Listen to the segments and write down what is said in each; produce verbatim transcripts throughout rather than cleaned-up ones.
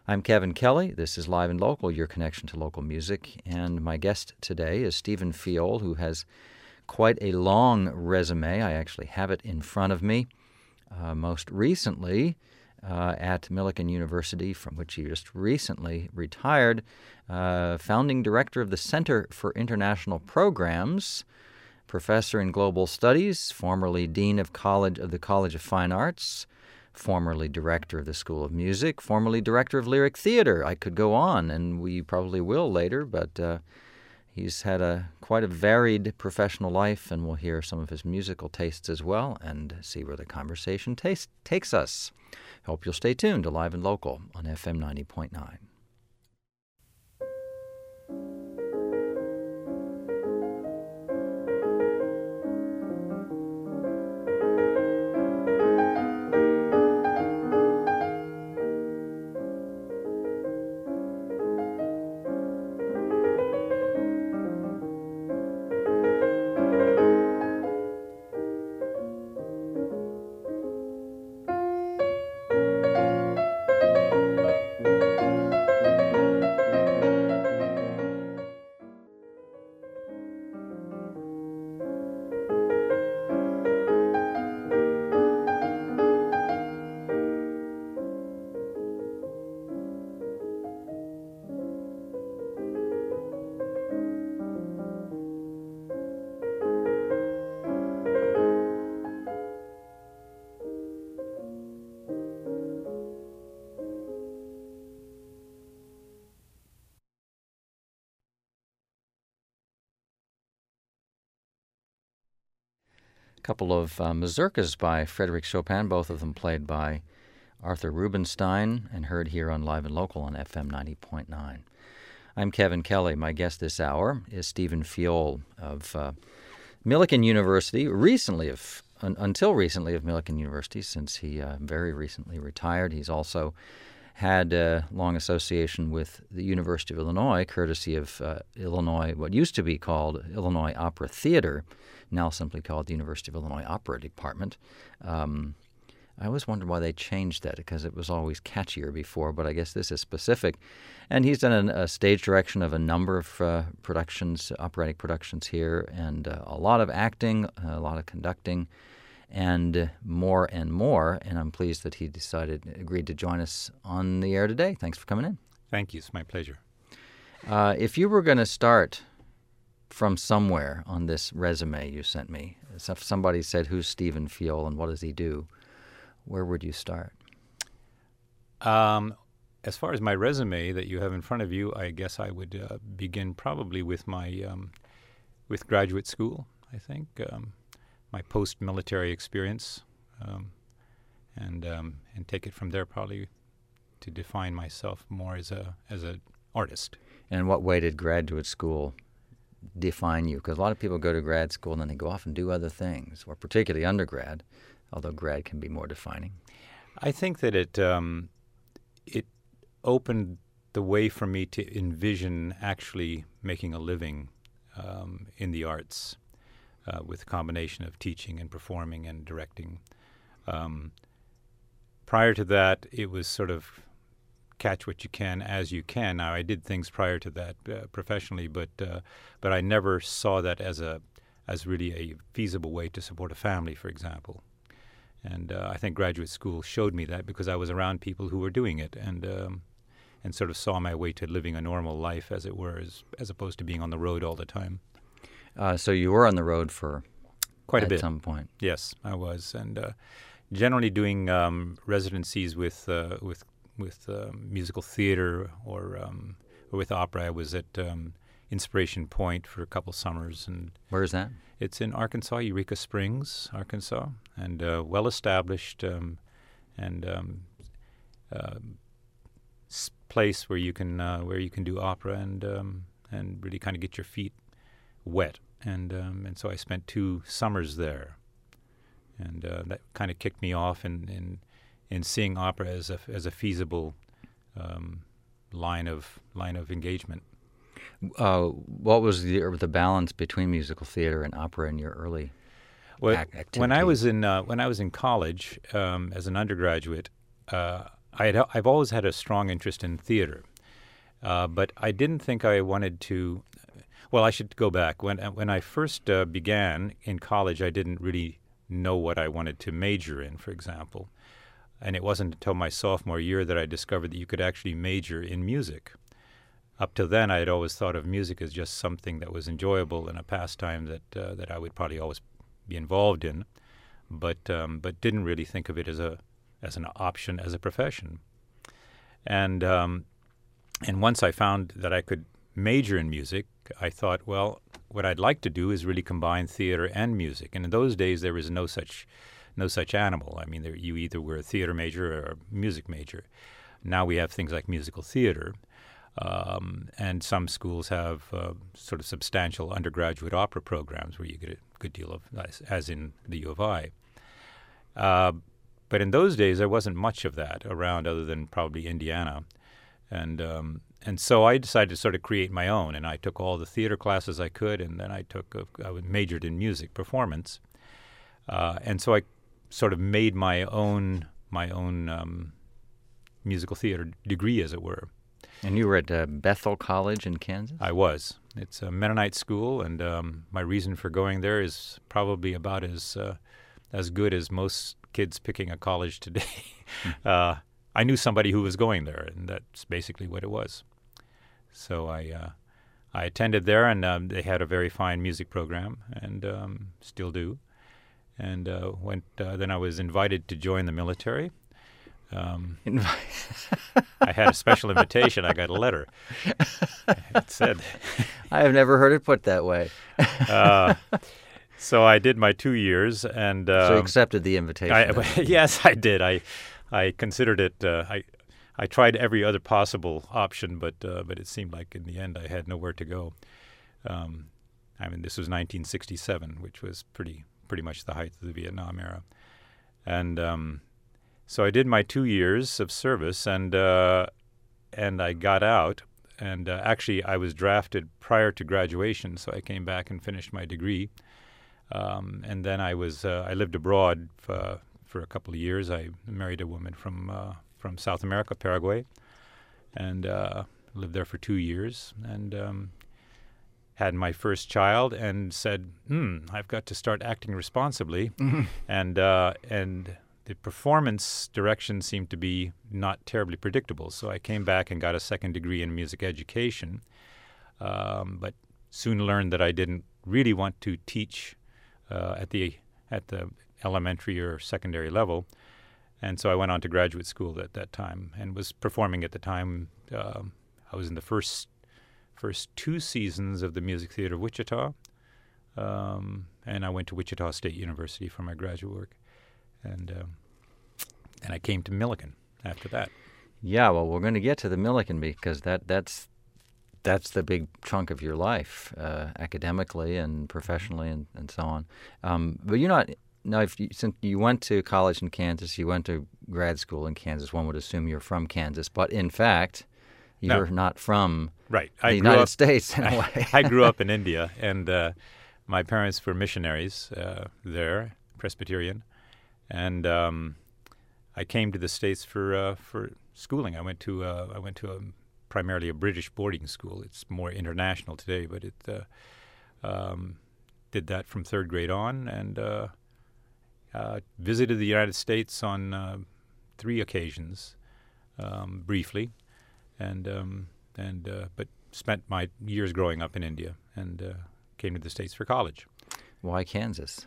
I'm Kevin Kelly. This is Live and Local, your connection to local music. And my guest today is Stephen Fiol, who has quite a long resume. I actually have it in front of me. Uh, most recently uh, at Millikan University, from which he just recently retired, uh, founding director of the Center for International Programs, professor in global studies, formerly dean of college of the College of Fine Arts, formerly director of the School of Music, formerly director of Lyric Theater. I could go on, and we probably will later, but uh, he's had a quite a varied professional life, and we'll hear some of his musical tastes as well and see where the conversation taste, takes us. Hope you'll stay tuned to Live and Local on F M ninety point nine. Couple of uh, mazurkas by Frédéric Chopin, both of them played by Arthur Rubinstein and heard here on Live and Local on F M ninety point nine. I'm Kevin Kelly. My guest this hour is Stephen Fiol of uh, Millikan University, recently of un, until recently of Millikan University, since he uh, very recently retired. He's also had a long association with the University of Illinois, courtesy of uh, Illinois, what used to be called Illinois Opera Theater, now simply called the University of Illinois Opera Department. Um, I always wondered why they changed that, because it was always catchier before, but I guess this is specific. And he's done a, a stage direction of a number of uh, productions, operatic productions here, and uh, a lot of acting, a lot of conducting, and more and more. And I'm pleased that he decided, agreed to join us on the air today. Thanks for coming in. Thank you. It's my pleasure. Uh, if you were going to start from somewhere on this resume you sent me, if somebody said, who's Stephen Fiol and what does he do, where would you start? Um, as far as my resume that you have in front of you, I guess I would uh, begin probably with my um, with graduate school, I think, um, my post-military experience, um, and um, and take it from there probably to define myself more as a as an artist. And in what way did graduate school define you? Because a lot of people go to grad school and then they go off and do other things, or particularly undergrad, although grad can be more defining. I think that it um, it opened the way for me to envision actually making a living um, in the arts uh, with a combination of teaching and performing and directing. Um, prior to that, it was sort of catch what you can as you can. Now, I did things prior to that uh, professionally, but uh, but I never saw that as a as really a feasible way to support a family, for example. And uh, I think graduate school showed me that, because I was around people who were doing it, and um, and sort of saw my way to living a normal life, as it were, as, as opposed to being on the road all the time. Uh, so you were on the road for quite a at bit. some point. Yes, I was, and uh, generally doing um, residencies with uh, with with uh, musical theater or, um, or with opera. I was at um, Inspiration Point for a couple summers, and where is that? It's in Arkansas, Eureka Springs, Arkansas, and uh, well established um, and um, uh, s- place where you can uh, where you can do opera and um, and really kind of get your feet wet. And um, and so I spent two summers there, and uh, that kind of kicked me off in, in in seeing opera as a as a feasible um, line of line of engagement. Uh, what was the the balance between musical theater and opera in your early well, ac- activities? When I was in uh, when I was in college um, as an undergraduate, uh, I had, I've always had a strong interest in theater, uh, but I didn't think I wanted to. Well, I should go back. When when I first uh, began in college, I didn't really know what I wanted to major in, for example. And it wasn't until my sophomore year that I discovered that you could actually major in music. Up till then, I had always thought of music as just something that was enjoyable and a pastime that uh, that I would probably always be involved in, but um, but didn't really think of it as a as an option, as a profession. And um, and once I found that I could major in music, I thought, well, what I'd like to do is really combine theater and music. And in those days, there was no such no such animal. I mean, there, you either were a theater major or a music major. Now we have things like musical theater, um, and some schools have uh, sort of substantial undergraduate opera programs where you get a good deal of, as, as in the U of I. Uh, but in those days, there wasn't much of that around other than probably Indiana. And um, and so I decided to sort of create my own, and I took all the theater classes I could, and then I took a, I majored in music performance, uh, and so I sort of made my own my own um, musical theater degree, as it were. And you were at uh, Bethel College in Kansas? I was. It's a Mennonite school, and um, my reason for going there is probably about as uh, as good as most kids picking a college today. uh, I knew somebody who was going there, and that's basically what it was. So I uh, I attended there, and um, they had a very fine music program, and um, still do. And uh, went. Uh, then I was invited to join the military. Um, I had a special invitation. I got a letter. It said, I have never heard it put that way. uh, so I did my two years, and uh, so you accepted the invitation. I, yes, I did. I I considered it. Uh, I I tried every other possible option, but uh, but it seemed like in the end I had nowhere to go. Um, I mean, this was nineteen sixty-seven, which was pretty pretty much the height of the Vietnam era, and um, so I did my two years of service, and uh, and I got out. And uh, actually, I was drafted prior to graduation, so I came back and finished my degree. Um, and then I was uh, I lived abroad uh, for a couple of years. I married a woman from uh, from South America, Paraguay, and uh, lived there for two years. And um, had my first child, and said, "Hmm, I've got to start acting responsibly." Mm-hmm. And uh, and the performance direction seemed to be not terribly predictable. So I came back and got a second degree in music education, um, but soon learned that I didn't really want to teach uh, at the at the elementary or secondary level. And so I went on to graduate school at that time and was performing at the time. Um, I was in the first first two seasons of the Music Theater of Wichita, um, and I went to Wichita State University for my graduate work. And um, and I came to Millikan after that. Yeah, well, we're going to get to the Millikan because that that's that's the big chunk of your life, uh, academically and professionally, and, and so on. Um, but you're not now. If you, since you went to college in Kansas, you went to grad school in Kansas. One would assume you're from Kansas, but in fact, you're no. not from right. the I United up, States in a way. I, I grew up in India, and uh, my parents were missionaries uh, there, Presbyterian. And um, I came to the States for uh, for schooling. I went to uh, I went to a, primarily a British boarding school. It's more international today, but it uh, um, did that from third grade on, and uh, uh, visited the United States on uh, three occasions, um, briefly, and um, and uh, but spent my years growing up in India, and uh, came to the States for college. Why Kansas?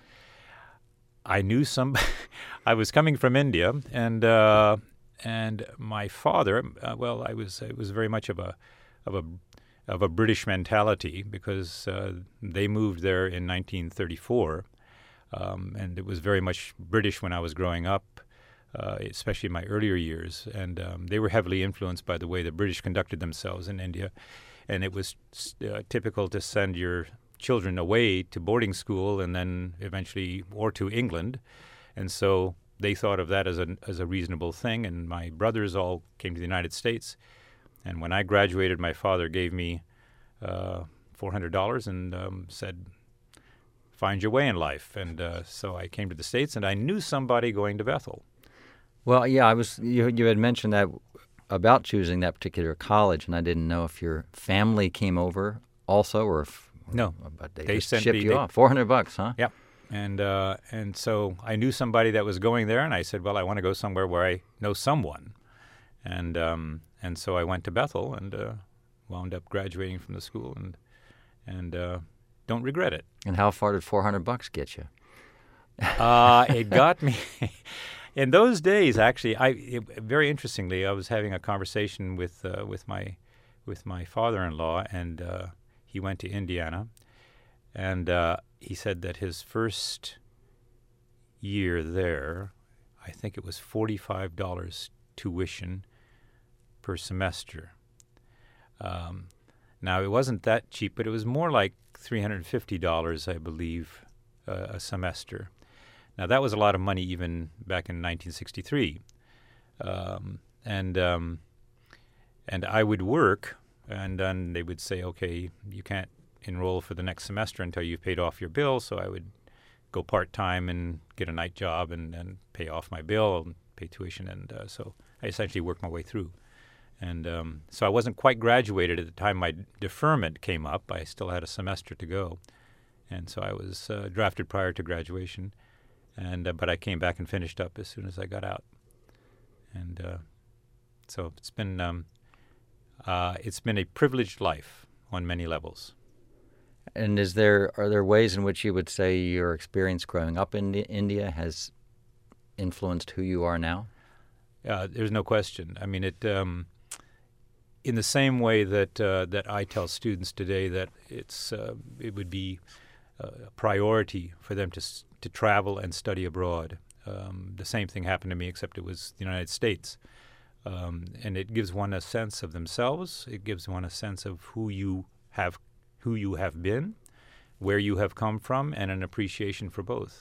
I knew some. I was coming from India, and uh, and my father. Uh, well, I was. It was very much of a of a of a British mentality because uh, they moved there in nineteen thirty-four, um, and it was very much British when I was growing up, uh, especially in my earlier years. And um, they were heavily influenced by the way the British conducted themselves in India, and it was uh, typical to send your children away to boarding school and then eventually or to England. And so they thought of that as a as a reasonable thing, and my brothers all came to the United States. And when I graduated, my father gave me uh, four hundred dollars and um, said, find your way in life. And uh, so I came to the States, and I knew somebody going to Bethel. Well, yeah, I was. You, you had mentioned that about choosing that particular college, and I didn't know if your family came over also, or if No, or, but they, they just sent shipped me- you they- off. Four hundred bucks, huh? Yep. And uh, and so I knew somebody that was going there, and I said, well, I want to go somewhere where I know someone. And um, and so I went to Bethel and uh, wound up graduating from the school, and and uh, don't regret it. And how far did four hundred bucks get you? Uh, it got me. In those days, actually, I it, very interestingly, I was having a conversation with uh, with my with my father-in-law, and uh, he went to Indiana, and uh, he said that his first year there, I think it was forty-five dollars tuition per semester. Um, now, it wasn't that cheap, but it was more like three hundred fifty dollars, I believe, uh, a semester. Now, that was a lot of money even back in nineteen sixty-three. Um, and um, and I would work, and then they would say, okay, you can't enroll for the next semester until you've paid off your bill. So I would go part-time and get a night job and, and pay off my bill and pay tuition. And uh, so I essentially worked my way through. And um, so I wasn't quite graduated at the time my deferment came up. I still had a semester to go. And so I was uh, drafted prior to graduation. And uh, but I came back and finished up as soon as I got out. And uh, so it's been um, uh, it's been a privileged life on many levels. And is there are there ways in which you would say your experience growing up in Indi- India has influenced who you are now? Uh, there's no question. I mean, it um, in the same way that uh, that I tell students today that it's uh, it would be uh, a priority for them to s- to travel and study abroad. Um, the same thing happened to me, except it was the United States, um, and it gives one a sense of themselves. It gives one a sense of who you have, who you have been, where you have come from, and an appreciation for both.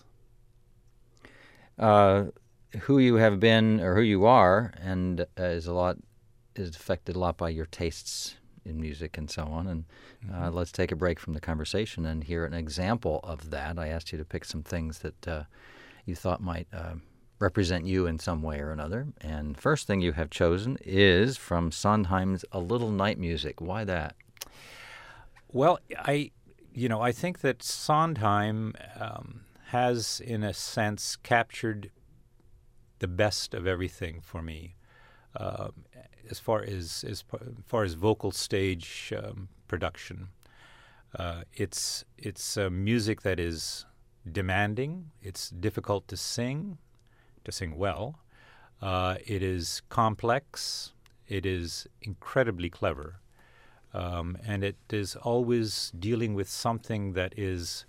Uh, who you have been or who you are, and uh, is a lot is affected a lot by your tastes in music and so on. And uh, let's take a break from the conversation and hear an example of that. I asked you to pick some things that uh, you thought might uh, represent you in some way or another. And first thing you have chosen is from Sondheim's A Little Night Music. Why that? Well, I, you know, I think that Sondheim um, has, in a sense, captured the best of everything for me, uh, as far as as far as vocal stage um, production. Uh, it's it's uh, music that is demanding. It's difficult to sing, to sing well. Uh, it is complex. It is incredibly clever. Um, and it is always dealing with something that is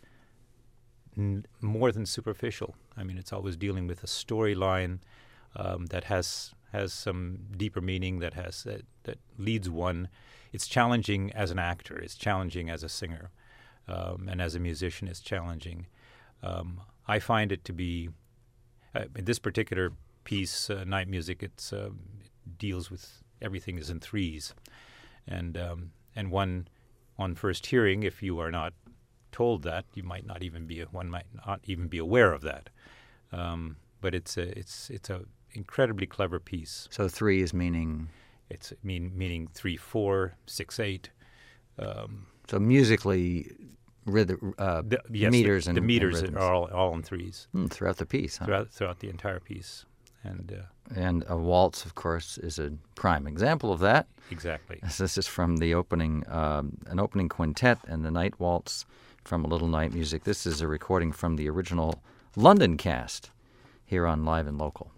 n- more than superficial. I mean, it's always dealing with a storyline um, that has has some deeper meaning, that has that, that leads one. It's challenging as an actor. It's challenging as a singer, um, and as a musician, it's challenging. Um, I find it to be uh, in this particular piece, uh, Night Music. It's uh, it deals with everything is in threes. And um, and one, on first hearing, if you are not told that, you might not even be one might not even be aware of that. Um, but it's a it's it's a incredibly clever piece. So three is meaning? It's mean meaning three, four, six, eight. Um, So musically, rhythm, uh, the, yes, meters the, and the meters and are all all in threes mm, throughout the piece, huh? throughout throughout the entire piece. And uh, And a waltz, of course, is a prime example of that. exactly. This is from the opening, um, an opening quintet and the night waltz from A Little Night Music. This is a recording from the original London cast here on Live and Local.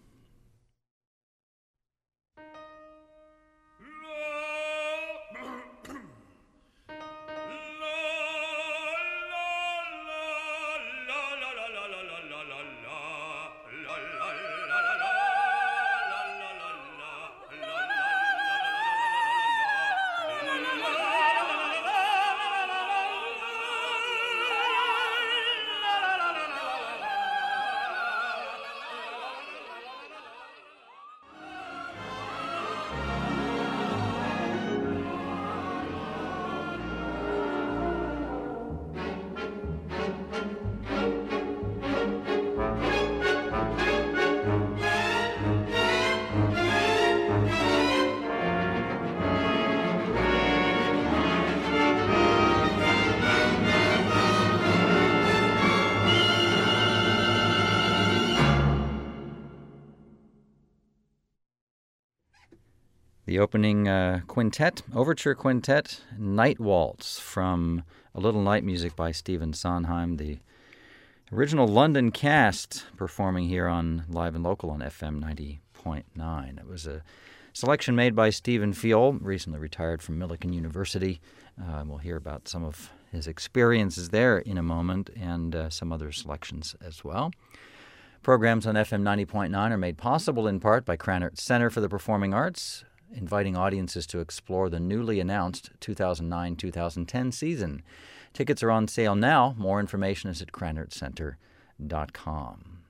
The opening uh, quintet, overture quintet, Night Waltz from A Little Night Music by Stephen Sondheim, the original London cast performing here on Live and Local on F M ninety point nine. It was a selection made by Stephen Fiol, recently retired from Millikan University. Uh, we'll hear about some of his experiences there in a moment and uh, some other selections as well. Programs on F M ninety point nine are made possible in part by Krannert Center for the Performing Arts, inviting audiences to explore the newly announced two thousand nine two thousand ten season. Tickets are on sale now. More information is at krannert center dot com.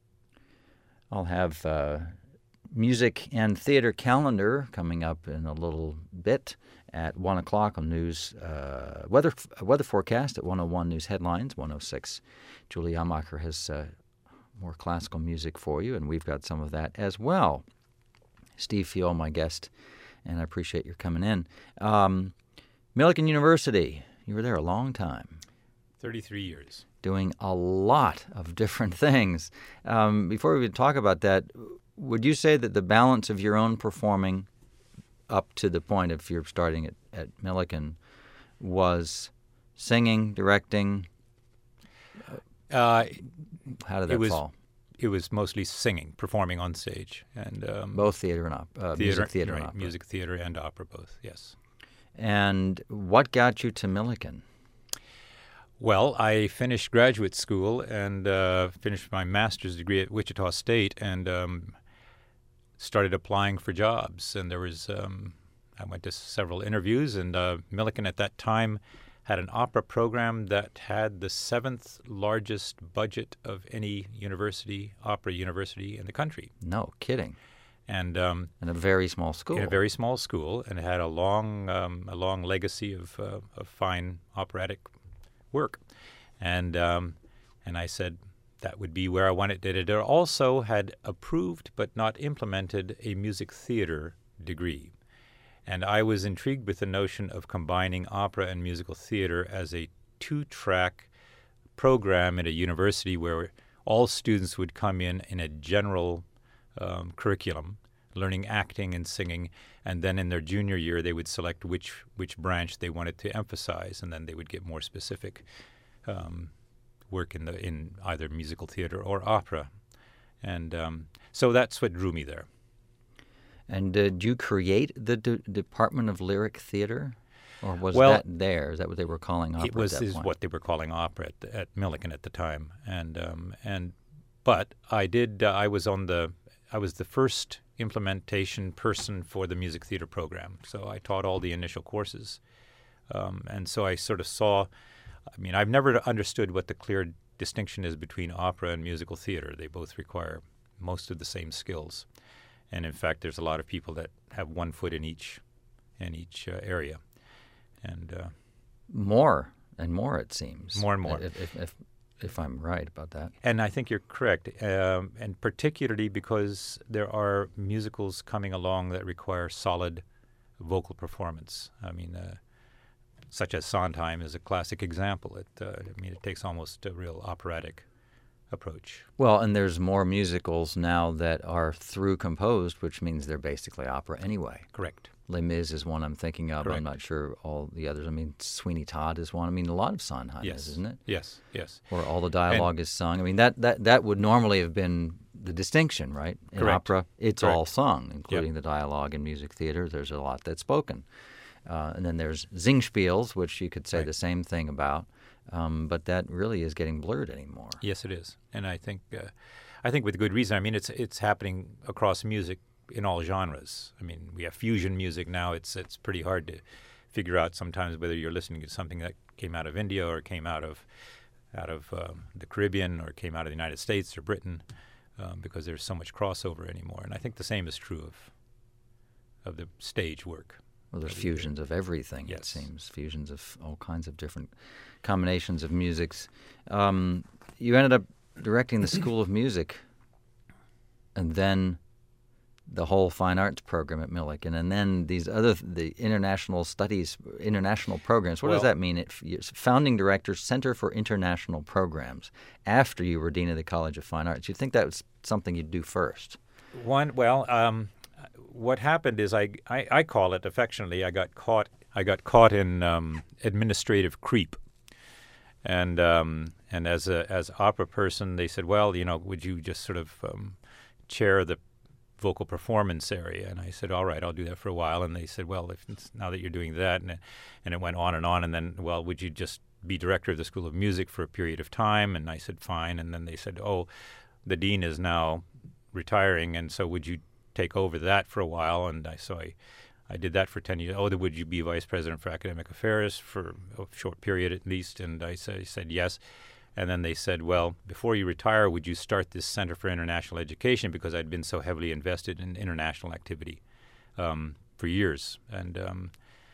I'll have uh, music and theater calendar coming up in a little bit at one o'clock on news, uh, weather weather forecast at one oh one News Headlines, one oh six. Julie Amacher has uh, more classical music for you, and we've got some of that as well. Steve Fiol, my guest, and I appreciate your coming in. Um, Millikan University, you were there a long time. thirty-three years. Doing a lot of different things. Um, before we talk about that, would you say that the balance of your own performing up to the point of you're starting at, at Millikan was singing, directing? Uh, How did that it was, fall? It was mostly singing, performing on stage. and um, Both theater and opera, uh, music theater right, and opera. Music theater and opera, both, yes. And what got you to Millikan? Well, I finished graduate school and uh, finished my master's degree at Wichita State and um, started applying for jobs. And there was, um, I went to several interviews, and uh, Millikan at that time had an opera program that had the seventh largest budget of any university, opera university in the country. No kidding. And um, in a very small school. In a very small school, and it had a long, um, a long legacy of, uh, of fine operatic work. And um, and I said that would be where I wanted it. It also had approved but not implemented a music theater degree. And I was intrigued with the notion of combining opera and musical theater as a two-track program at a university where all students would come in in a general um, curriculum, learning acting and singing, and then in their junior year they would select which which branch they wanted to emphasize, and then they would get more specific um, work in the in either musical theater or opera. And um, so that's what drew me there. And did you create the D- Department of Lyric Theater, or was well, that there? Is that what they were calling opera? It was at that is point? what they were calling opera at, at Millikan at the time, and um, and but I did uh, I was on the I was the first implementation person for the music theater program, so I taught all the initial courses, um, and so I sort of saw. I mean, I've never understood what the clear distinction is between opera and musical theater. They both require most of the same skills. And in fact, there's a lot of people that have one foot in each, in each uh, area, and uh, more and more it seems. More and more, if if, if, if I'm right about that. And I think you're correct, um, and particularly because there are musicals coming along that require solid vocal performance. I mean, uh, such as Sondheim is a classic example. It, uh, I mean, it takes almost a real operatic approach. Well, and there's more musicals now that are through composed, which means they're basically opera anyway. Correct. Les Mis is one I'm thinking of. Correct. I'm not sure all the others. I mean, Sweeney Todd is one. I mean, a lot of Sondheim yes. is, isn't it? Yes, yes. Where all the dialogue and, is sung. I mean, that, that, that would normally have been the distinction, right? In correct. opera, it's correct. all sung, including yep. the dialogue. In music theater, there's a lot that's spoken. Uh, and then there's Singspiels, which you could say right. the same thing about. Um, but that really is getting blurred anymore. Yes, it is, and I think, uh, I think with good reason. I mean, it's it's happening across music in all genres. I mean, we have fusion music now. It's it's pretty hard to figure out sometimes whether you're listening to something that came out of India or came out of out of um, the Caribbean or came out of the United States or Britain, um, because there's so much crossover anymore. And I think the same is true of of the stage work. Well, there's fusions of everything, yes. it seems. Fusions of all kinds of different combinations of musics. Um, you ended up directing the School of Music and then the whole fine arts program at Millikan, and then these other, the international studies, international programs. What well, does that mean? It, founding director, Center for International Programs, after you were Dean of the College of Fine Arts. You'd think that was something you'd do first. One, well, um, what happened is I, I, I call it affectionately I got caught I got caught in um, administrative creep. And um, and as a as opera person, they said, well, you know, would you just sort of um, chair the vocal performance area? And I said, all right, I'll do that for a while. And they said, well, if it's, now that you're doing that, and it, and it went on and on. And then, well, would you just be director of the School of Music for a period of time? And I said, fine. And then they said, oh, the dean is now retiring, and so would you take over that for a while? And I so I. I did that for ten years. Oh, would you be vice president for academic affairs for a short period at least? And I said, I said yes. And then they said, well, before you retire, would you start this Center for International Education? Because I'd been so heavily invested in international activity um, for years. And um,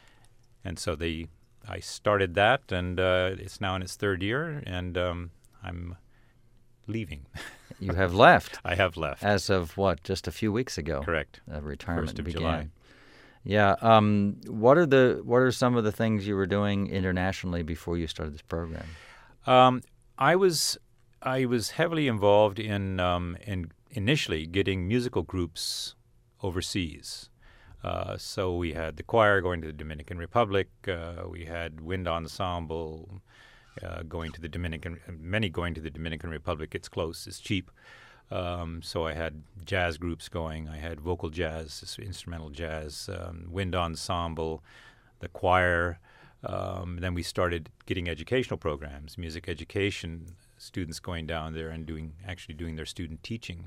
and so they, I started that, and uh, it's now in its third year, and um, I'm leaving. You have left. I have left. As of what, just a few weeks ago? Correct. Uh, retirement First of began. July. Yeah. Um, what are the what are some of the things you were doing internationally before you started this program? Um, I was I was heavily involved in um, in initially getting musical groups overseas. Uh, so we had the choir going to the Dominican Republic. Uh, we had wind ensemble uh, going to the Dominican. Many going to the Dominican Republic. It's close. It's cheap. Um, so I had jazz groups going. I had vocal jazz, instrumental jazz, um, wind ensemble, the choir. Um, then we started getting educational programs, music education, students going down there and doing actually doing their student teaching.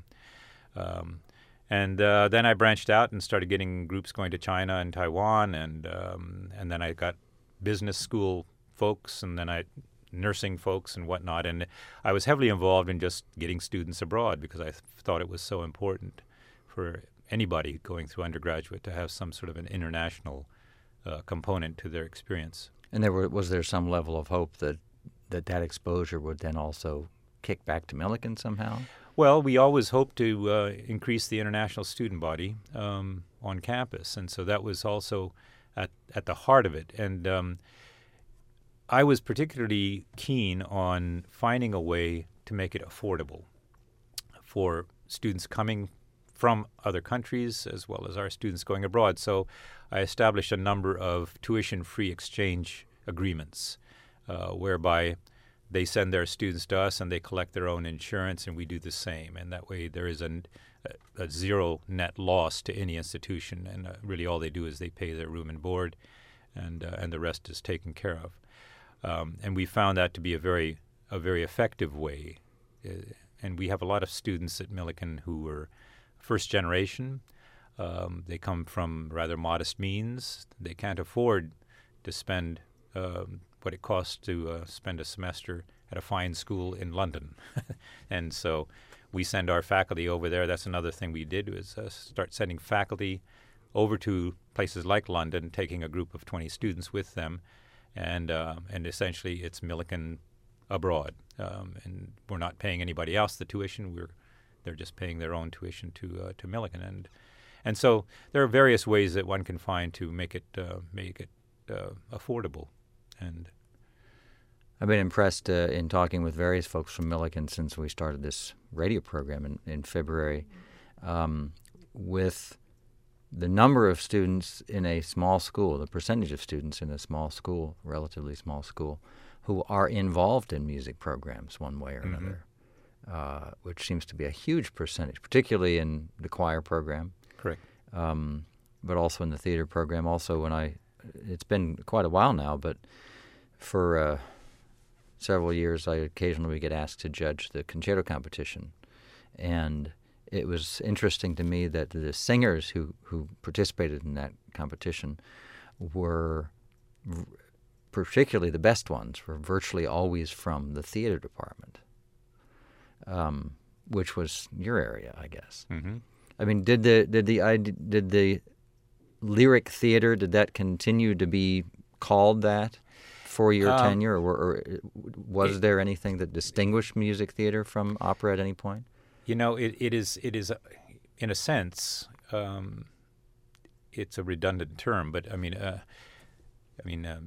Um, and uh, then I branched out and started getting groups going to China and Taiwan, and um, and then I got business school folks, and then I. nursing folks and whatnot, and I was heavily involved in just getting students abroad because I th- thought it was so important for anybody going through undergraduate to have some sort of an international uh, component to their experience. And there were, was there some level of hope that, that that exposure would then also kick back to Millikan somehow? Well, we always hoped to uh, increase the international student body um, on campus, and so that was also at, at the heart of it. And um, I was particularly keen on finding a way to make it affordable for students coming from other countries as well as our students going abroad. So I established a number of tuition-free exchange agreements uh, whereby they send their students to us and they collect their own insurance, and we do the same. And that way there is an, a, a zero net loss to any institution, and uh, really all they do is they pay their room and board, and uh, and the rest is taken care of. Um, and we found that to be a very a very effective way. Uh, and we have a lot of students at Millikan who were first generation. Um, they come from rather modest means. They can't afford to spend um, what it costs to uh, spend a semester at a fine school in London. And so we send our faculty over there. That's another thing we did, was uh, start sending faculty over to places like London, taking a group of twenty students with them. And uh, and essentially, it's Millikan abroad, um, and we're not paying anybody else the tuition. We're they're just paying their own tuition to uh, to Millikan, and and so there are various ways that one can find to make it uh, make it uh, affordable. And I've been impressed uh, in talking with various folks from Millikan since we started this radio program in in February, um, with the number of students in a small school, the percentage of students in a small school, relatively small school, who are involved in music programs one way or mm-hmm. another, uh, which seems to be a huge percentage, particularly in the choir program. Correct. Um, but also in the theater program. Also, when I, it's been quite a while now, but for uh, several years I occasionally get asked to judge the concerto competition. And it was interesting to me that the singers who, who participated in that competition were, v- particularly the best ones, were virtually always from the theater department, um, which was your area, I guess. Mm-hmm. I mean, did the did the I, did the lyric theater, did that continue to be called that for your um, tenure, or, or was it, there anything that distinguished music theater from opera at any point? You know, it, it is, it is, uh, in a sense, um, it's a redundant term, but I mean, uh, I mean, um,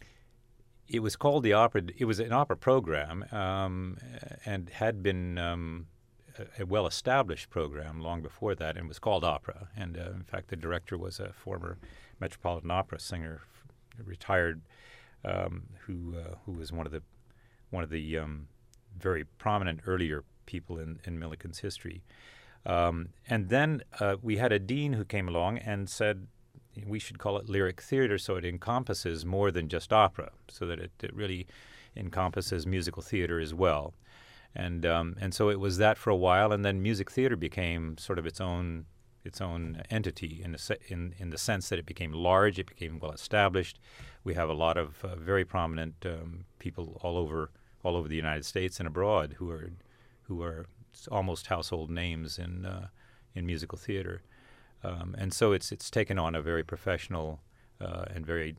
it was called the opera. It was an opera program, um, and had been um, a, a well-established program long before that, and it was called opera. And uh, in fact, the director was a former Metropolitan Opera singer, f- retired, um, who uh, who was one of the one of the um, very prominent earlier people in, in Milliken's history. Um, and then uh, we had a dean who came along and said we should call it lyric theater, so it encompasses more than just opera, so that it, it really encompasses musical theater as well. And um, and so it was that for a while, and then music theater became sort of its own its own entity in the se- in in the sense that it became large, it became well established. We have a lot of uh, very prominent um, people all over all over the United States and abroad who are who are almost household names in uh, in musical theater, um, and so it's it's taken on a very professional uh, and very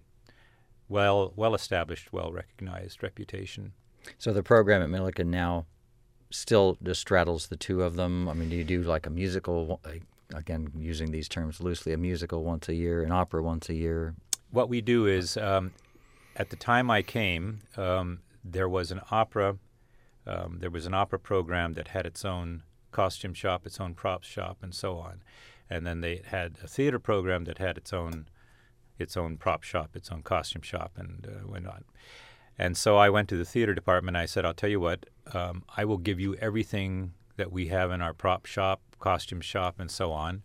well well established, well recognized reputation. So the program at Milliken now still just straddles the two of them. I mean, do you do like a musical, again, using these terms loosely, a musical once a year, an opera once a year? What we do is, um, at the time I came, um, there was an opera, um, there was an opera program that had its own costume shop, its own props shop, and so on. And then they had a theater program that had its own, its own prop shop, its own costume shop, and uh, whatnot. And so I went to the theater department and I said, I'll tell you what, um, I will give you everything that we have in our prop shop, costume shop, and so on.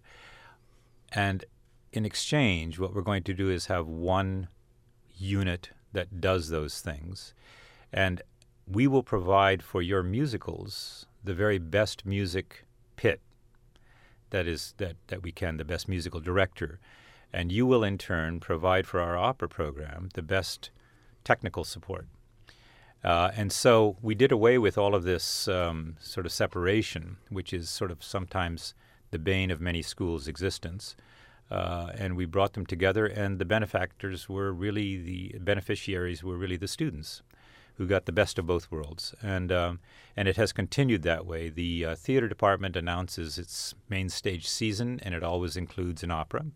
And in exchange, what we're going to do is have one unit that does those things. And we will provide for your musicals the very best music pit that is that, that we can, the best musical director. And you will in turn provide for our opera program the best technical support. Uh, and so we did away with all of this um, sort of separation, which is sort of sometimes the bane of many schools' existence. Uh, and we brought them together, and the benefactors were really the beneficiaries were really the students who got the best of both worlds. And um, and it has continued that way. The uh, theater department announces its main stage season, and it always includes an opera.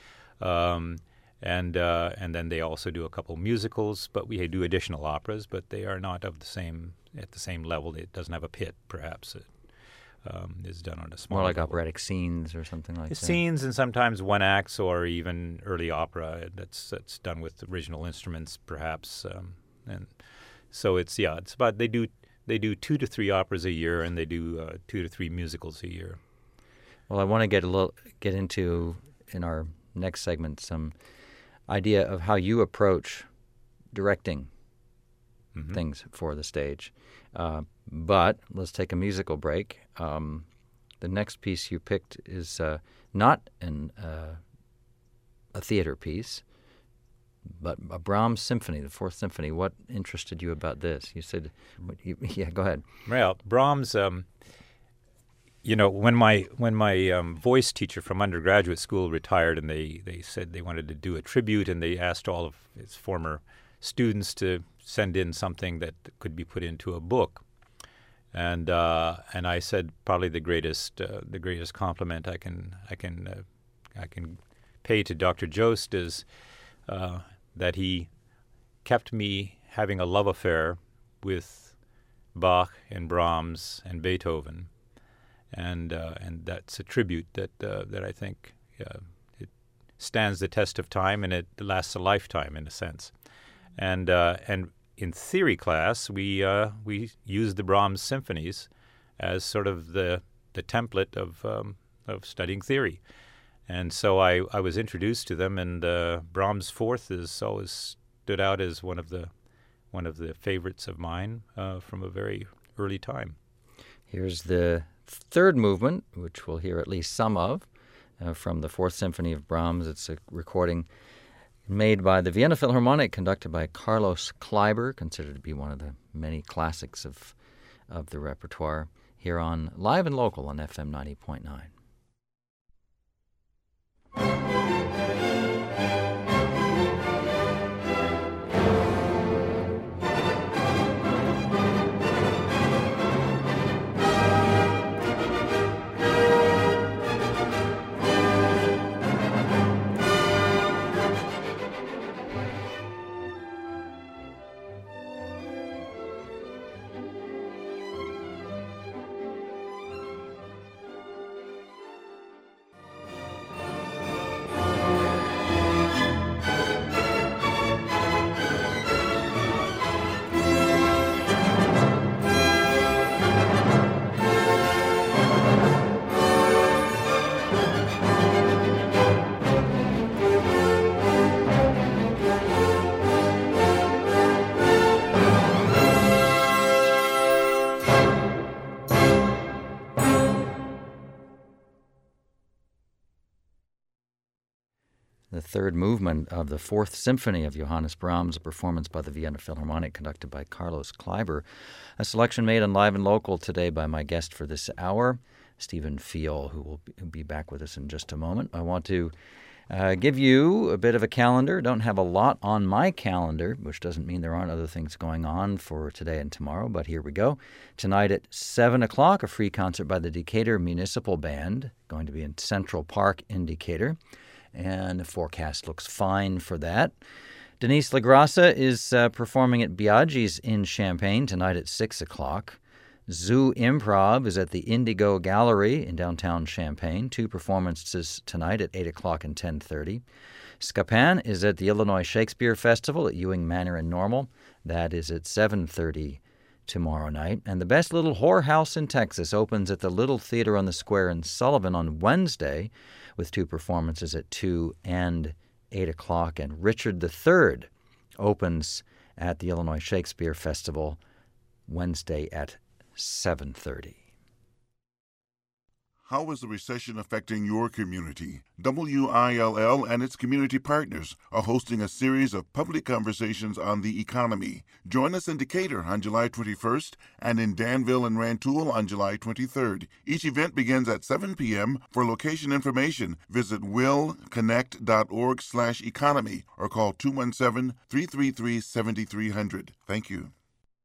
Um, And uh, and then they also do a couple musicals, but we do additional operas, but they are not of the same at the same level. It doesn't have a pit, perhaps. It um, is done on a smaller More like level. operatic scenes or something like that. Scenes and sometimes one acts or even early opera. That's that's done with original instruments, perhaps. Um, and so it's yeah, it's about they do they do two to three operas a year, and they do uh, two to three musicals a year. Well, I want to get a little get into in our next segment some idea of how you approach directing mm-hmm. things for the stage. Uh, but let's take a musical break. Um, the next piece you picked is uh, not an, uh, a theater piece, but a Brahms symphony, the Fourth Symphony. What interested you about this? You said, what you, yeah, go ahead. Well, Brahms... Um, You know, when my when my um, voice teacher from undergraduate school retired, and they, they said they wanted to do a tribute, and they asked all of his former students to send in something that could be put into a book, and uh, and I said probably the greatest uh, the greatest compliment I can I can uh, I can pay to Doctor Jost is uh, that he kept me having a love affair with Bach and Brahms and Beethoven. And uh, and that's a tribute that uh, that I think uh, it stands the test of time, and it lasts a lifetime in a sense. And uh, and in theory class, we uh, we use the Brahms symphonies as sort of the the template of um, of studying theory. And so I, I was introduced to them, and uh, Brahms' Fourth has always stood out as one of the one of the favorites of mine uh, from a very early time. Here's the third movement, which we'll hear at least some of, uh, from the Fourth Symphony of Brahms. It's a recording made by the Vienna Philharmonic, conducted by Carlos Kleiber, considered to be one of the many classics of of the repertoire, here on Live and Local on F M ninety point nine. third movement of the Fourth Symphony of Johannes Brahms, a performance by the Vienna Philharmonic conducted by Carlos Kleiber. A selection made on Live and Local today by my guest for this hour, Stephen Fiol, who will be back with us in just a moment. I want to Uh, give you a bit of a calendar. Don't have a lot on my calendar, which doesn't mean there aren't other things going on for today and tomorrow, but here we go. Tonight at seven o'clock, a free concert by the Decatur Municipal Band, going to be in Central Park in Decatur, and the forecast looks fine for that. Denise LaGrassa is uh, performing at Biaggi's in Champaign tonight at six o'clock. Zoo Improv is at the Indigo Gallery in downtown Champaign. Two performances tonight at eight o'clock and ten thirty. Scapin is at the Illinois Shakespeare Festival at Ewing Manor in Normal. That is at seven thirty tomorrow night. And the Best Little Whorehouse in Texas opens at the Little Theater on the Square in Sullivan on Wednesday with two performances at two and eight o'clock. And Richard the Third opens at the Illinois Shakespeare Festival Wednesday at seven thirty. How is the recession affecting your community? W I L L and its community partners are hosting a series of public conversations on the economy. Join us in Decatur on July twenty-first and in Danville and Rantoul on July twenty-third. Each event begins at seven p.m. For location information, visit willconnect.org slash economy or call two one seven, three three three, seven three zero zero. Thank you.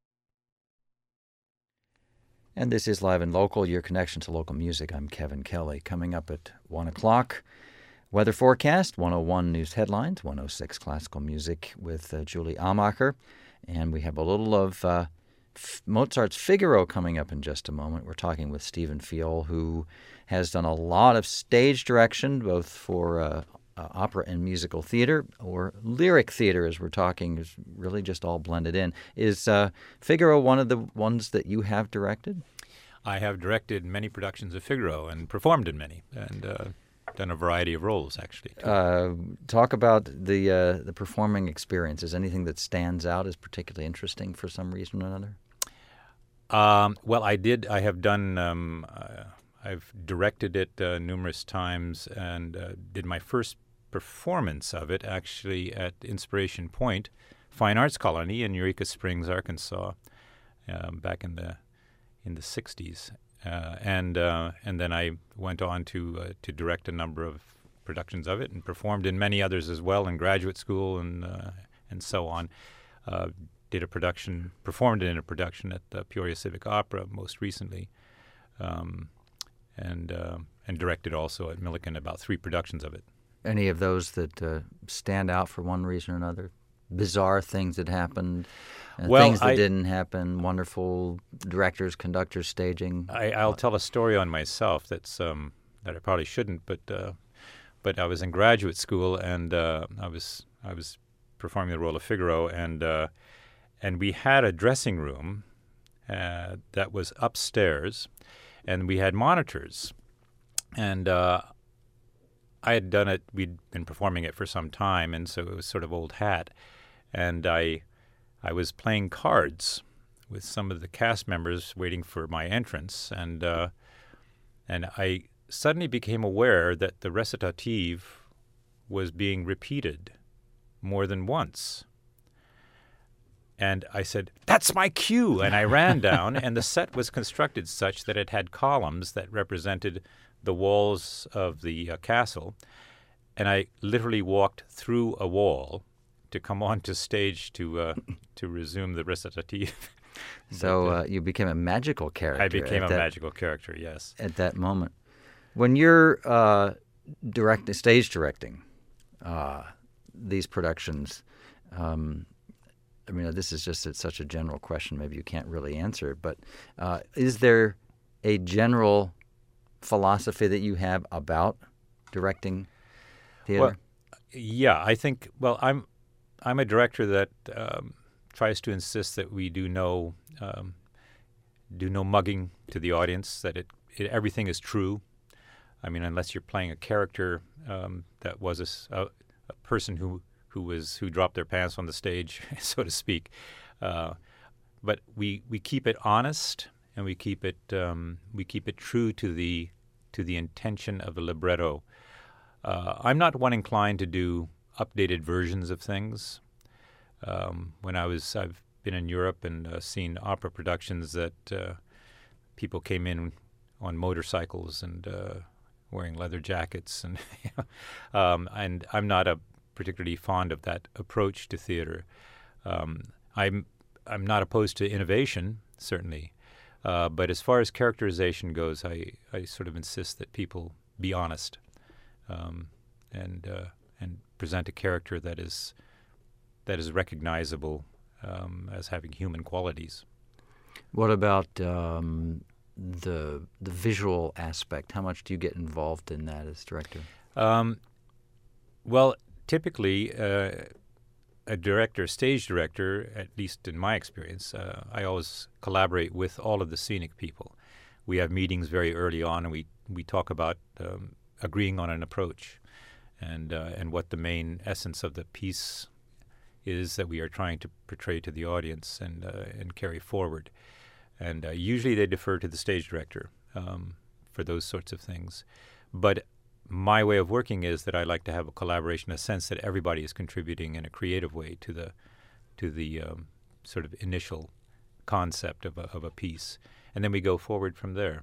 And this is Live and Local, your connection to local music. I'm Kevin Kelly. Coming up at one o'clock, weather forecast, one oh one News Headlines, one oh six Classical Music with uh, Julie Amacher. And we have a little of uh, F- Mozart's Figaro coming up in just a moment. We're talking with Stephen Fiol, who has done a lot of stage direction, both for uh, uh, opera and musical theater, or lyric theater, as we're talking, is really just all blended in. Is uh, Figaro one of the ones that you have directed? I have directed many productions of Figaro and performed in many, and uh, done a variety of roles, actually. Uh, talk about the uh, the performing experience. Is anything that stands out as particularly interesting for some reason or another? Um, well, I did. I have done. Um, uh, I've directed it uh, numerous times, and uh, did my first performance of it actually at Inspiration Point Fine Arts Colony in Eureka Springs, Arkansas, um, back in the in the sixties, uh, and uh, and then I went on to uh, to direct a number of productions of it, and performed in many others as well in graduate school and uh, and so on. Uh, did a production, performed in a production at the Peoria Civic Opera most recently, um, and uh, and directed also at Millikan about three productions of it. Any of those that uh, stand out for one reason or another? Bizarre things that happened, uh, well, things that I, didn't happen, wonderful directors, conductors, staging. I, I'll tell a story on myself that's um, that I probably shouldn't, but uh, but I was in graduate school, and uh, I was I was performing the role of Figaro, and uh, and we had a dressing room uh, that was upstairs, and we had monitors, and uh, I had done it. We'd been performing it for some time, and so it was sort of old hat. And I I was playing cards with some of the cast members waiting for my entrance, and uh, and I suddenly became aware that the recitative was being repeated more than once. And I said, "That's my cue!" And I ran down, and the set was constructed such that it had columns that represented the walls of the uh, castle, and I literally walked through a wall to come onto stage to uh, to resume the recitative. So uh, you became a magical character. I became a that, magical character, yes. At that moment. When you're uh, direct, stage directing uh, these productions, um, I mean, this is just it's such a general question, maybe you can't really answer it, but uh, is there a general philosophy that you have about directing theater? Well, yeah, I think, well, I'm I'm a director that um, tries to insist that we do no um, do no mugging to the audience, that it, it everything is true. I mean, unless you're playing a character um, that was a, s- a, a person who who was who dropped their pants on the stage, so to speak. Uh, but we we keep it honest, and we keep it um, we keep it true to the to the intention of the libretto. Uh, I'm not one inclined to do updated versions of things. Um, when I was, I've been in Europe and uh, seen opera productions that uh, people came in on motorcycles and uh, wearing leather jackets, and um, and I'm not a particularly fond of that approach to theater. Um, I'm I'm not opposed to innovation, certainly, uh, but as far as characterization goes, I, I sort of insist that people be honest um, and uh, and present a character that is that is recognizable um, as having human qualities. What about um, the the visual aspect? How much do you get involved in that as director? Um, well, typically, uh, a director, stage director, at least in my experience, uh, I always collaborate with all of the scenic people. We have meetings very early on, and we, we talk about um, agreeing on an approach and uh, and what the main essence of the piece is that we are trying to portray to the audience and uh, and carry forward. And uh, usually they defer to the stage director um, for those sorts of things. But my way of working is that I like to have a collaboration, a sense that everybody is contributing in a creative way to the to the um, sort of initial concept of a, of a piece, and then we go forward from there.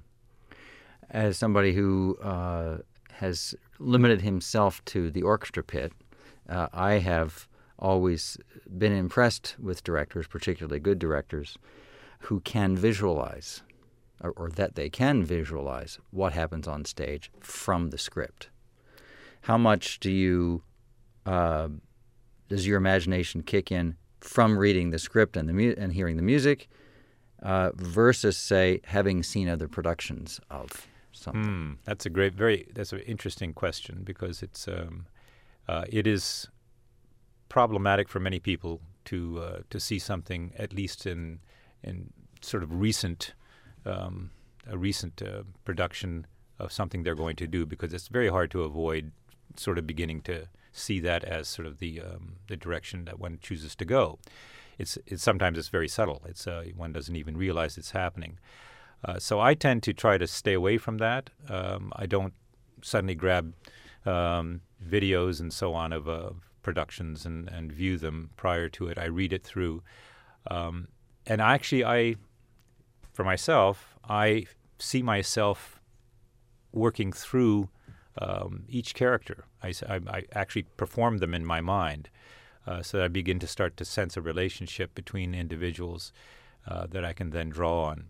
As somebody who uh, has limited himself to the orchestra pit, uh, I have always been impressed with directors, particularly good directors, who can visualize, or, or that they can visualize what happens on stage from the script. How much do you uh, does your imagination kick in from reading the script and the mu- and hearing the music, uh, versus, say, having seen other productions of something? Mm, that's a great, very that's an interesting question, because it's um, uh, it is problematic for many people to uh, to see something, at least in in sort of recent um, a recent uh, production of something they're going to do, because it's very hard to avoid sort of beginning to see that as sort of the um, the direction that one chooses to go. It's it's sometimes it's very subtle. It's uh, one doesn't even realize it's happening. Uh, so I tend to try to stay away from that. Um, I don't suddenly grab um, videos and so on of uh, productions and, and view them prior to it. I read it through. Um, and actually, I, for myself, I see myself working through um, each character. I, I, I actually perform them in my mind, uh, so that I begin to start to sense a relationship between individuals uh, that I can then draw on.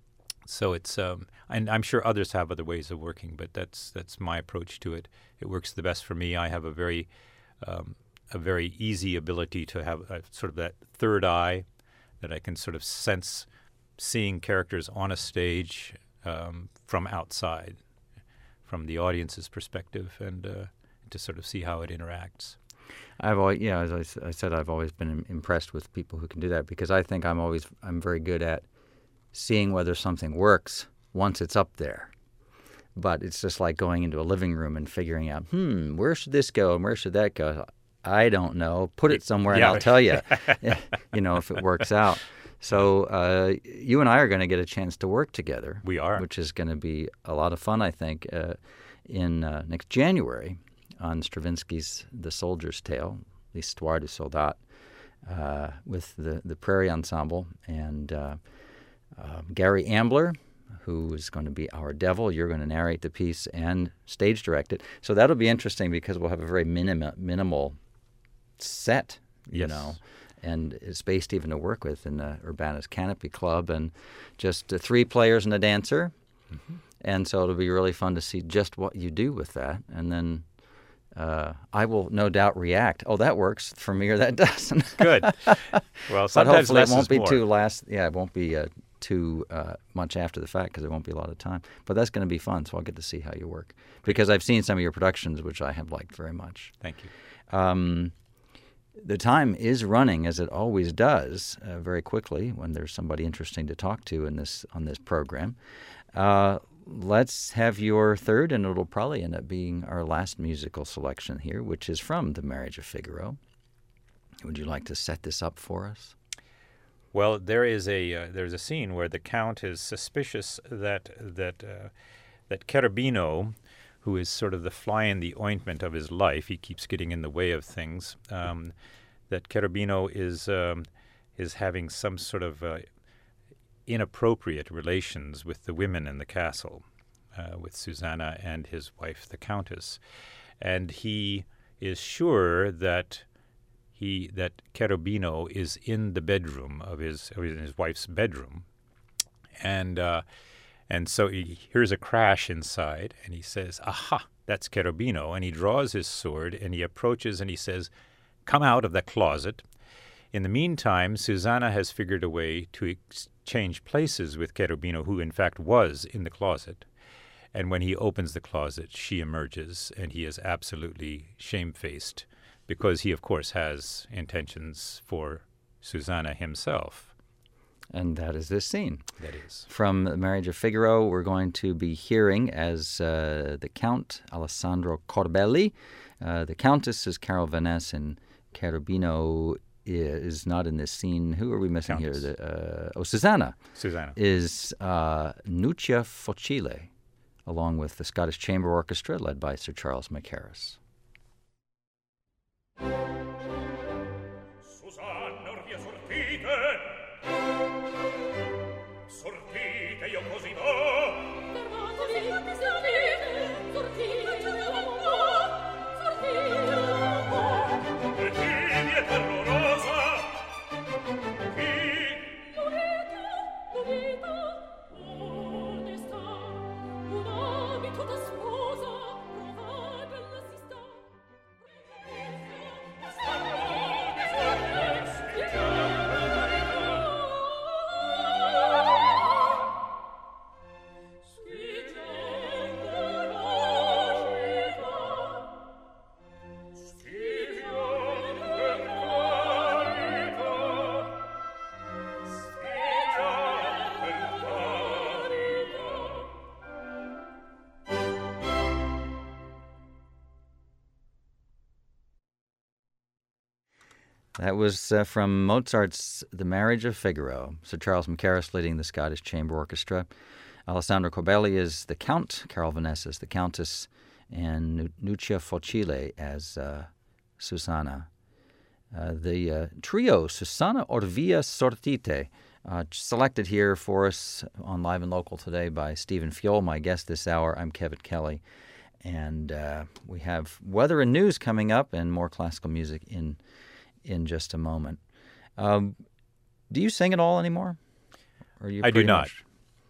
So it's, um, and I'm sure others have other ways of working, but that's that's my approach to it. It works the best for me. I have a very, um, a very easy ability to have a, sort of that third eye, that I can sort of sense seeing characters on a stage um, from outside, from the audience's perspective, and uh, to sort of see how it interacts. I've always, yeah, as I, I said, I've always been impressed with people who can do that, because I think I'm always, I'm very good at seeing whether something works once it's up there. But it's just like going into a living room and figuring out, hmm, where should this go and where should that go? I don't know. Put it somewhere yeah. and I'll tell you, you know, if it works out. So uh, you and I are going to get a chance to work together. We are. Which is going to be a lot of fun, I think, uh, in uh, next January on Stravinsky's The Soldier's Tale, L'Histoire du Soldat, uh, with the, the Prairie Ensemble. And uh, uh, Gary Ambler, who is going to be our devil. You're going to narrate the piece and stage direct it. So that'll be interesting, because we'll have a very minim- minimal set, you yes. know, and space to even to work with in the Urbanus Canopy Club, and just uh, three players and a dancer. Mm-hmm. And so it'll be really fun to see just what you do with that. And then uh, I will no doubt react. Oh, that works for me, or that doesn't. Good. Well, sometimes but hopefully less it won't is be more. too last. Yeah, it won't be uh, too uh, much after the fact, because there won't be a lot of time. But that's going to be fun, so I'll get to see how you work, because I've seen some of your productions, which I have liked very much. Thank you. Um, the time is running, as it always does, uh, very quickly when there's somebody interesting to talk to in this on this program. Uh, let's have your third, and it'll probably end up being our last musical selection here, which is from The Marriage of Figaro. Would you like to set this up for us? Well, there is a uh, there's a scene where the Count is suspicious that that uh, that Cherubino, who is sort of the fly in the ointment of his life. He keeps getting in the way of things. Um, that Cherubino is um, is having some sort of uh, inappropriate relations with the women in the castle, uh, with Susanna and his wife, the Countess. And he is sure that he that Cherubino is in the bedroom of his of his, his wife's bedroom, and uh, and so he hears a crash inside, and he says, "Aha, that's Cherubino!" And he draws his sword and he approaches and he says, "Come out of that closet." In the meantime, Susanna has figured a way to exchange places with Cherubino, who in fact was in the closet. And when he opens the closet, she emerges, and he is absolutely shamefaced because he, of course, has intentions for Susanna himself. And that is this scene. That is. From The Marriage of Figaro, we're going to be hearing as uh, the Count, Alessandro Corbelli. Uh, the Countess is Carol Vaness, and Cherubino is not in this scene. Who are we missing Countess. here? The, uh, oh, Susanna. Susanna. Is uh, Nuccia Focile, along with the Scottish Chamber Orchestra led by Sir Charles Mackerras. Susanna, or via sortite, sortite, io così do. Fermatevi, sortite, sortite, sortite, e chi mi è terrorosa? Chi? Loretta, Loretta, onesta, un abito da sposa, provate l'assistà. That was uh, from Mozart's The Marriage of Figaro. Sir Charles Mackerras leading the Scottish Chamber Orchestra. Alessandro Corbelli is the Count, Carol Vaness is the Countess, and Nuccia Focile as uh, Susanna. Uh, the uh, trio, Susanna or via sortite, uh, selected here for us on Live and Local today by Stephen Fiol, my guest this hour. I'm Kevin Kelly. And uh, we have weather and news coming up and more classical music in in just a moment. Um, do you sing at all anymore? Or are you I do not. much...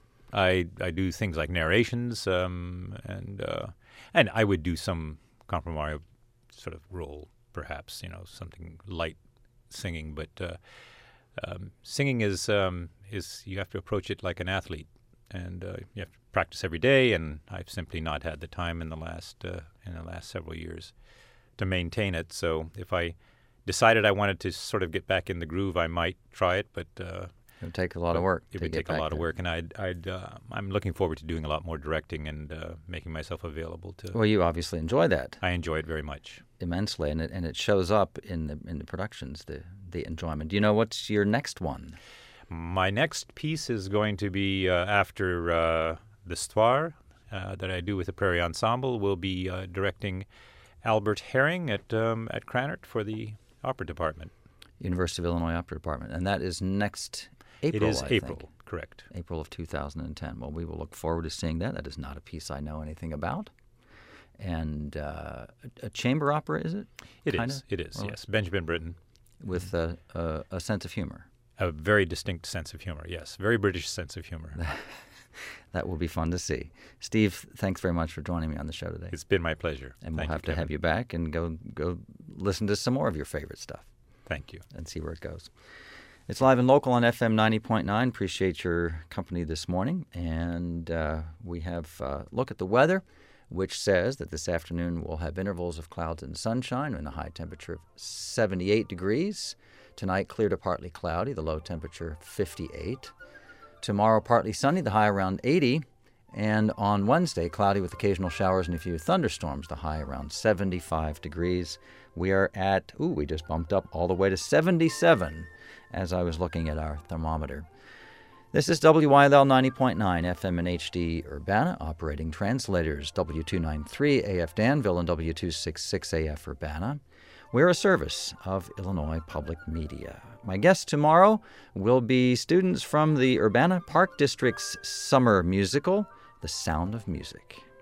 I I do things like narrations, um, and uh, and I would do some compromise sort of role, perhaps, you know, something light singing. But uh, um, singing is um, is you have to approach it like an athlete, and uh, you have to practice every day. And I've simply not had the time in the last uh, in the last several years to maintain it. So if I decided I wanted to sort of get back in the groove, I might try it, but uh, it would take a lot of work. It would take a lot of work, and I'd, I'd, uh, I'm looking forward to doing a lot more directing and uh, making myself available to. Well, you obviously enjoy that. I enjoy it very much, immensely, and it and it shows up in the in the productions, the the enjoyment. Do you know what's your next one? My next piece is going to be uh, after uh, the Stoir uh, that I do with the Prairie Ensemble. We'll be uh, directing Albert Herring at um, at Cranard for the Opera Department. University of Illinois Opera Department. And that is next April, It is I April, think. correct. April of two thousand ten. Well, we will look forward to seeing that. That is not a piece I know anything about. And uh, a, a chamber opera, is it? It Kinda? is, it is, Or yes. Benjamin Britten. With a, a, a sense of humor. A very distinct sense of humor, yes. Very British sense of humor. That will be fun to see. Steve, thanks very much for joining me on the show today. It's been my pleasure. And we'll Thank have you, to Kevin. have you back and go go listen to some more of your favorite stuff. Thank you. And see where it goes. It's Live and Local on F M ninety point nine. Appreciate your company this morning. And uh, we have a look at the weather, which says that this afternoon we'll have intervals of clouds and sunshine and a high temperature of seventy-eight degrees. Tonight, clear to partly cloudy, the low temperature fifty-eight. Tomorrow, partly sunny, the high around eighty. And on Wednesday, cloudy with occasional showers and a few thunderstorms, the high around seventy-five degrees. We are at, ooh, we just bumped up all the way to seventy-seven as I was looking at our thermometer. This is W I L L ninety point nine F M and H D Urbana, operating translators W two ninety-three A F Danville and W two sixty-six A F Urbana. We're a service of Illinois Public Media. My guest tomorrow will be students from the Urbana Park District's summer musical, The Sound of Music.